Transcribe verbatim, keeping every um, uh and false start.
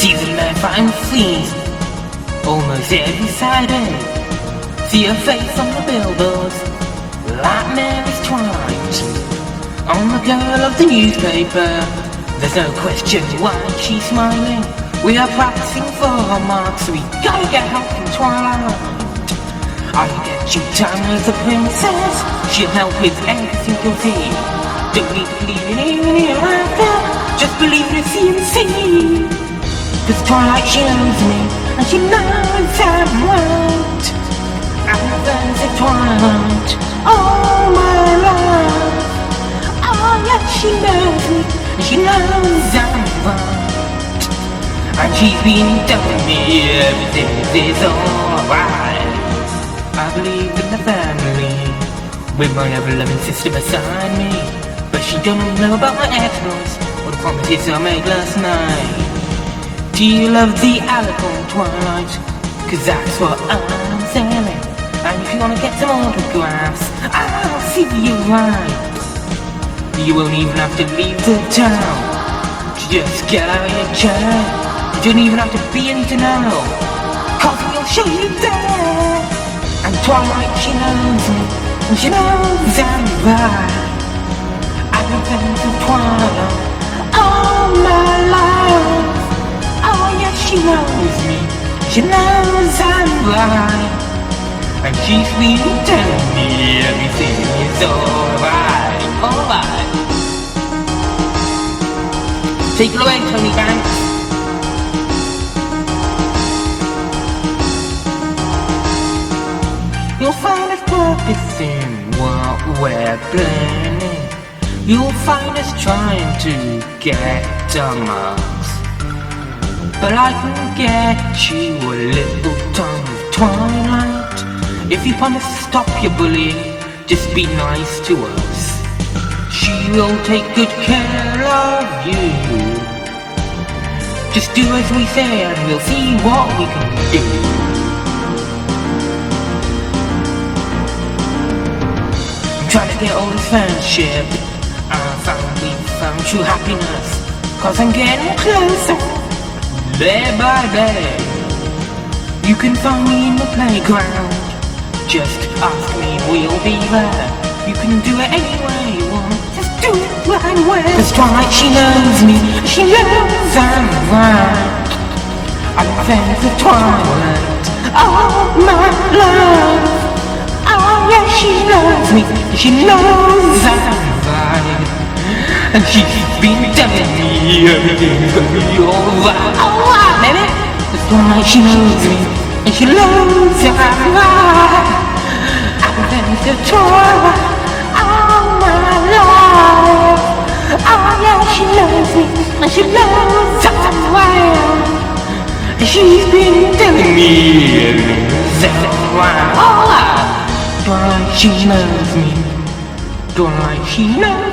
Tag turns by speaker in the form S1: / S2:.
S1: See the life I'm seeing almost every Saturday. See her face on the billboards like Mary's Twilight. I'm the girl of the newspaper. There's no question why she's smiling. We are practicing for our marks. We gotta get help from Twilight. I'll get you time as a princess. She'll help with everything you'll see. Don't need to believe in even hereafter. Just believe in C and C. Cause Twilight, she knows me, and she knows I'm right. I'm the friends of Twilight, all my life. Oh yeah, she knows me, and she knows I'm right. And she's been telling me everything is alright. I believe in the family, with my ever-loving sister beside me. But she don't know about my exploits, or the promises I made last night. Do you love the Alicorn Twilight? Cause that's what I'm selling. And if you wanna get some autographs, I'll see you right. You won't even have to leave the town to just get out of your chair. You don't even have to be in to know, cause we'll show you there. And Twilight, she knows me, and she knows I'm right. I've been friends with Twilight all my life. She knows me, she knows I'm right. And she's been telling me everything is alright, alright. Take it away, Tony Banks. You'll find us purpose in what we're planning. You'll find us trying to get our marks. But I can get you a little tongue of Twilight. If you promise to stop your bullying, just be nice to us. She will take good care of you. Just do as we say and we'll see what we can do. I'm trying to get all this friendship. I found we found true happiness, cause I'm getting closer. Day by day, you can find me in the playground. Just ask me, we'll be there. You can do it any way you want, just do it right away. Cause Twilight, she knows me, she knows I'm right. I'm friends with Twilight all my life. Oh yeah, she knows me, she knows I'm right. And she's been telling me everything's gonna be alright. Alright, baby. Cause Twilight, she knows me, and she knows I'm right. I've been friends with Twilight all my life. Oh yeah, she knows me, and she knows I'm right. And she's been telling me everything's alright. Alright. Twilight, she knows me. Twilight, she knows.